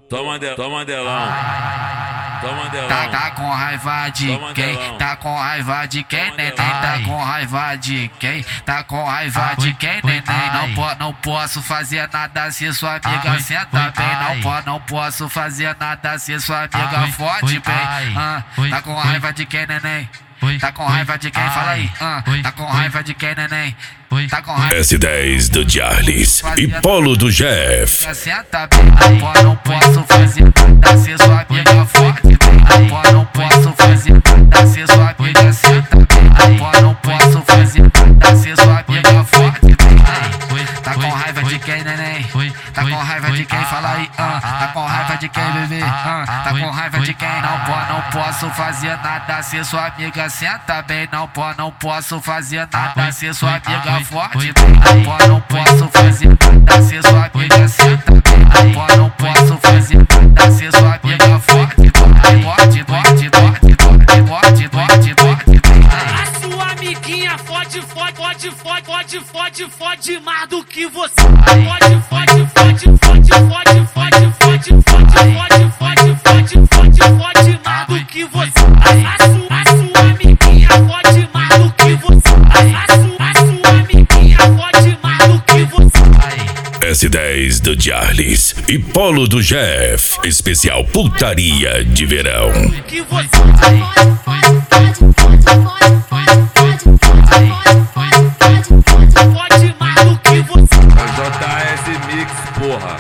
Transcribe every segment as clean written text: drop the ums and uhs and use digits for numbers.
Toma delão. Toma delão. Tá com raiva de quem? Tá com raiva de quem, neném? Tá com raiva de quem? Tá com raiva de quem, neném? Não posso fazer nada se sua amiga senta bem. Não posso fazer nada se sua amiga fode bem. Tá com raiva de quem, neném? Tá com raiva de quem? Fala aí. Tá com raiva de quem, neném? Tá com raiva. S10 do Charles e Polo do Jeff. Senta bem. Não posso fazer nada se sua amiga fode bem. Não posso fazer nada se sua amiga senta bem. Não posso fazer nada se sua amiga fode bem. Tá com raiva de quem, neném? Tá com raiva de quem? Fala aí. Tá com raiva de quem, bebê? Tá com raiva de quem? Não posso fazer nada se sua amiga senta bem. Não posso fazer nada se sua amiga fode bem. Não posso fazer nada se sua amiga senta bem. Não posso fazer nada se sua amiga fode bem. A sua amiguinha fode mais do que você. Fode mais do que você. A sua amiguinha fode mais do que você. A sua amiguinha fode mais do que você. S10 do Charles e Polo do Jeff. Especial putaria de verão. Que você. Fode mais do que você. JS Mix, porra.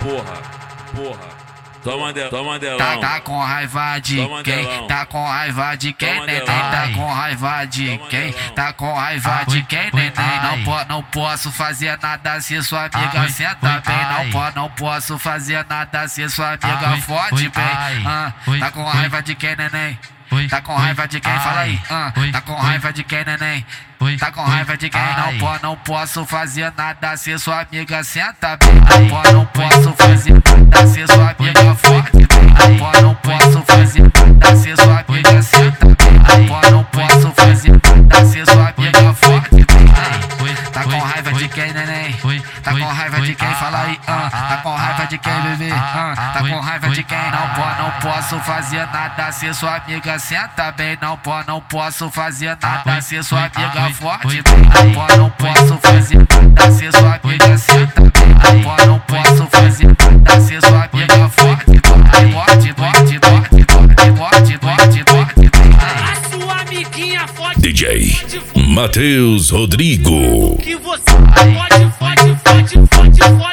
Toma delão. Tá com raiva de quem? Tá com raiva de quem, neném? Tá com raiva de quem? Tá com raiva de quem, neném? Não posso fazer nada se sua amiga senta bem. Não posso fazer nada se sua amiga fode bem. Tá com raiva de quem, neném? Tá com raiva de quem? Fala aí. Tá com raiva de quem, neném? Tá com raiva de quem? Não posso fazer nada se sua amiga senta bem. Não posso fazer nada se sua amiga fode bem. Não posso fazer nada se sua amiga senta bem. Não posso fazer nada se sua amiga fode bem. Tá com raiva de quem, neném? Tá com raiva de quem? Fala aí. Tá com raiva de quem, bebê? Tá com raiva de quem? Não posso fazer nada se sua amiga senta bem. Não posso fazer nada se sua amiga fode bem. Não posso fazer nada se sua amiga senta bem. Não posso fazer nada se sua amiga fode bem. A sua amiguinha fode. DJ Matheus Rodrigo. Que você. Fode.